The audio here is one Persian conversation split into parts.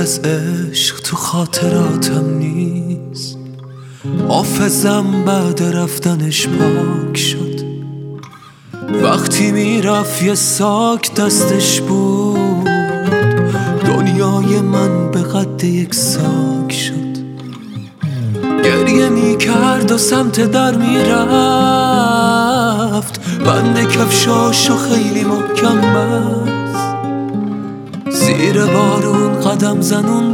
از عشق تو خاطراتم نیست، حافظم بعد رفتنش پاک شد. وقتی میرفت یه ساک دستش بود، دنیای من به قد یک ساک شد. گریه میکرد و سمت در میرفت، بند کفشاشو خیلی محکم بست. زیر بارون قدم زنون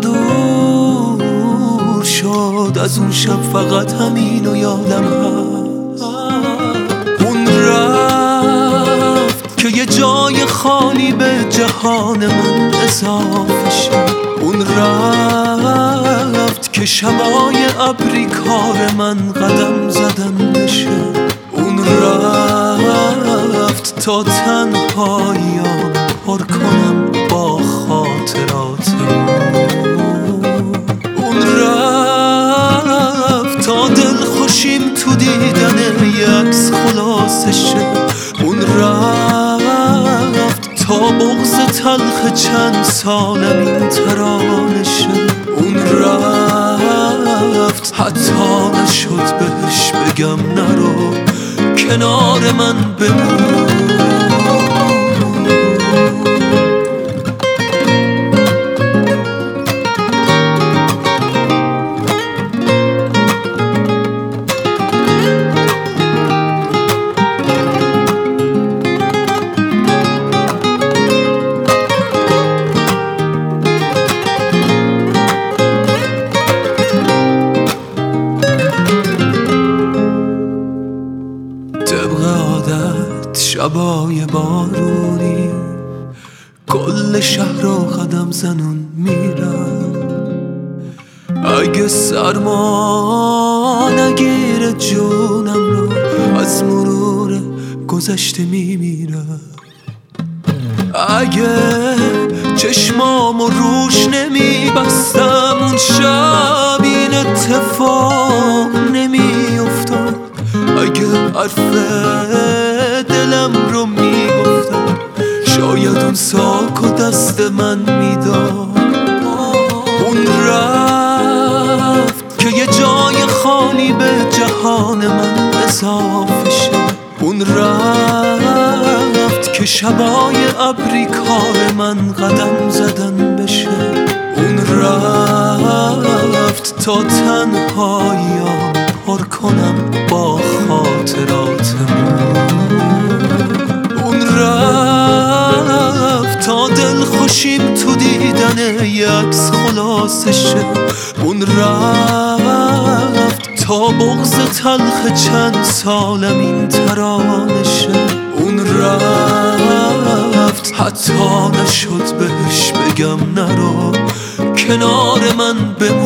دور شد، از اون شب فقط همینو یادم هست. اون رفت که یه جای خالی به جهان من اضافه شد. اون رفت که شبای ابری کار من قدم زدن بشه. اون رفت تا تنهاییام پر کنم با خاطراتم. اون رفت تا دل خوشیم تو دیدن یه عکس خلاصه شه. اون رفت تا بغض تلخ چند سالم این ترانه شه. اون رفت حتی نشد بهش بگم نرو، کنار من بمون. شبای بارونی کل شهر رو قدم زنون میرم. اگه سرما نگیره جونم رو، از مرور گذشته میمیرم. اگه چشمامو روش نمیبستم اون شب این اتفاق نمیافتاد. اگه حرف دلم رو میگفتم شاید اون ساک و دست من میداد. اون رفت که یه جای خالی به جهان من اضافه شد. اون رفت که شبای ابری کار من قدم زدن بشه. اون رفت تا تنهاییام پر کنم با خاطراتم. اون رفت تا دل خوشیم تو دیدن یه عکس خلاصه شه. اون رفت تا بغض تلخ چند سالم این ترانه شه. اون رفت حتی نشد بهش بگم نرو، کنار من بمون.